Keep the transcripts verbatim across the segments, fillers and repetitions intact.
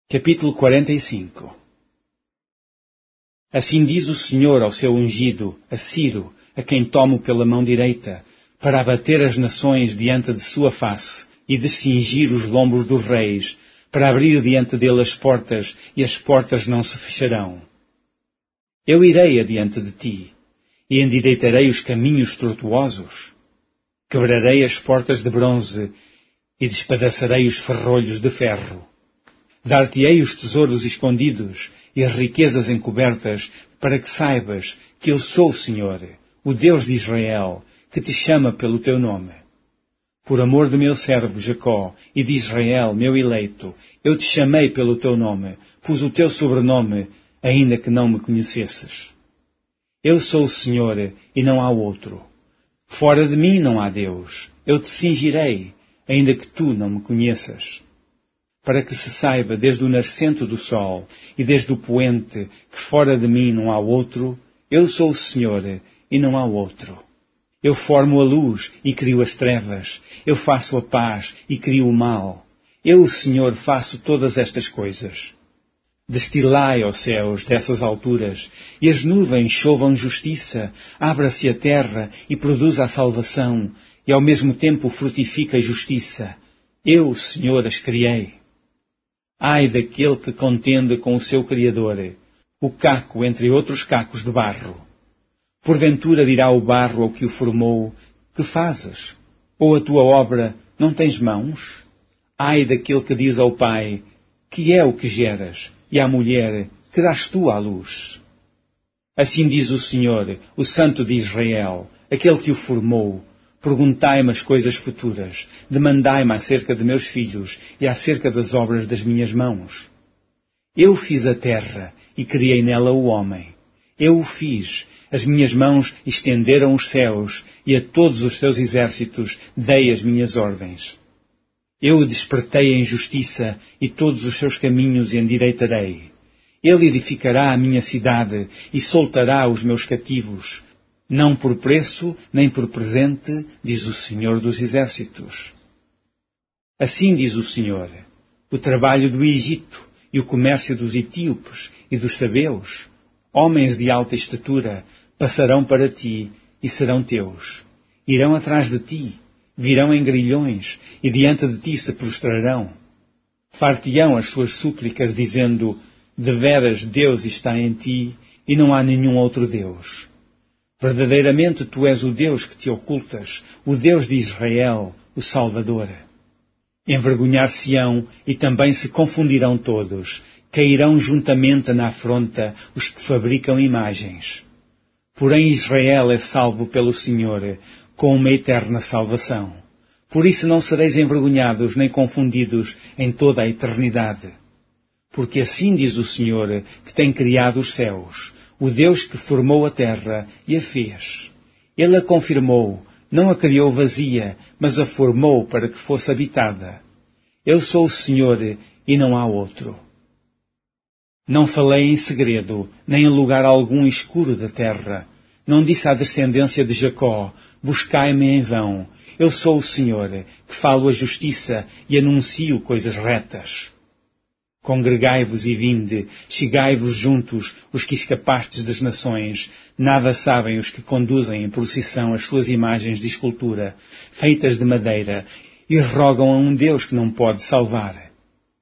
Capítulo quarenta e cinco. Assim diz o Senhor ao seu ungido, a Ciro, a quem tomo pela mão direita, para abater as nações diante de sua face, e de cingir os lombos dos reis, para abrir diante dele as portas, e as portas não se fecharão. Eu irei adiante de ti, e endireitarei os caminhos tortuosos. Quebrarei as portas de bronze, e despedaçarei os ferrolhos de ferro. Dar-te-ei os tesouros escondidos e as riquezas encobertas, para que saibas que eu sou o Senhor, o Deus de Israel, que te chama pelo teu nome. Por amor do meu servo Jacó e de Israel, meu eleito, eu te chamei pelo teu nome, pus o teu sobrenome, ainda que não me conhecesses. Eu sou o Senhor e não há outro. Fora de mim não há Deus. Eu te cingirei, ainda que tu não me conheças. Para que se saiba desde o nascente do sol e desde o poente que fora de mim não há outro, eu sou o Senhor e não há outro. Eu formo a luz e crio as trevas, eu faço a paz e crio o mal. Eu, o Senhor, faço todas estas coisas. Destilai, ó céus, dessas alturas, e as nuvens chovam justiça, abra-se a terra e produza a salvação, e ao mesmo tempo frutifica a justiça. Eu, o Senhor, as criei. Ai daquele que contende com o seu Criador, o caco entre outros cacos de barro. Porventura dirá o barro ao que o formou, que fazes? Ou a tua obra, não tens mãos? Ai daquele que diz ao pai, que é o que geras, e à mulher, que dás tu à luz. Assim diz o Senhor, o Santo de Israel, aquele que o formou. Perguntai-me as coisas futuras, demandai-me acerca de meus filhos e acerca das obras das minhas mãos. Eu fiz a terra e criei nela o homem. Eu o fiz, as minhas mãos estenderam os céus e a todos os seus exércitos dei as minhas ordens. Eu o despertei em justiça e todos os seus caminhos endireitarei. Ele edificará a minha cidade e soltará os meus cativos. Não por preço, nem por presente, diz o Senhor dos Exércitos. Assim diz o Senhor, o trabalho do Egito e o comércio dos etíopes e dos sabeus, homens de alta estatura, passarão para ti e serão teus. Irão atrás de ti, virão em grilhões e diante de ti se prostrarão. Far-te-ão as suas súplicas, dizendo, deveras Deus está em ti e não há nenhum outro Deus. Verdadeiramente tu és o Deus que te ocultas, o Deus de Israel, o Salvador. Envergonhar-se-ão e também se confundirão todos, cairão juntamente na afronta os que fabricam imagens. Porém Israel é salvo pelo Senhor, com uma eterna salvação. Por isso não sereis envergonhados nem confundidos em toda a eternidade. Porque assim diz o Senhor, que tem criado os céus, o Deus que formou a terra e a fez. Ele a confirmou, não a criou vazia, mas a formou para que fosse habitada. Eu sou o Senhor e não há outro. Não falei em segredo, nem em lugar algum escuro da terra. Não disse à descendência de Jacó, buscai-me em vão. Eu sou o Senhor, que falo a justiça e anuncio coisas retas. Congregai-vos e vinde, chegai-vos juntos, os que escapastes das nações. Nada sabem os que conduzem em procissão as suas imagens de escultura, feitas de madeira, e rogam a um Deus que não pode salvar.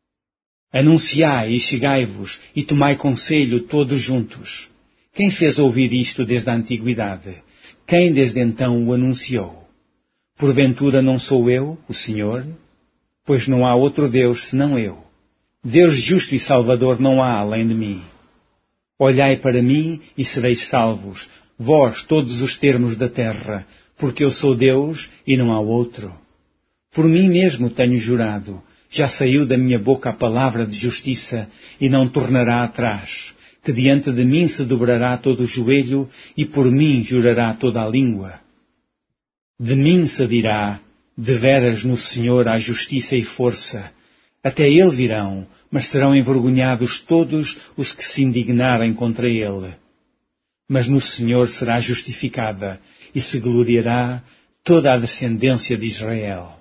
Anunciai e chegai-vos, e tomai conselho todos juntos. Quem fez ouvir isto desde a antiguidade? Quem desde então o anunciou? Porventura não sou eu, o Senhor? Pois não há outro Deus senão eu. Deus justo e salvador não há além de mim. Olhai para mim e sereis salvos, vós todos os termos da terra, porque eu sou Deus e não há outro. Por mim mesmo tenho jurado, já saiu da minha boca a palavra de justiça e não tornará atrás, que diante de mim se dobrará todo o joelho e por mim jurará toda a língua. De mim se dirá, deveras no Senhor há justiça e força. Até ele virão, mas serão envergonhados todos os que se indignarem contra ele. Mas no Senhor será justificada e se gloriará toda a descendência de Israel.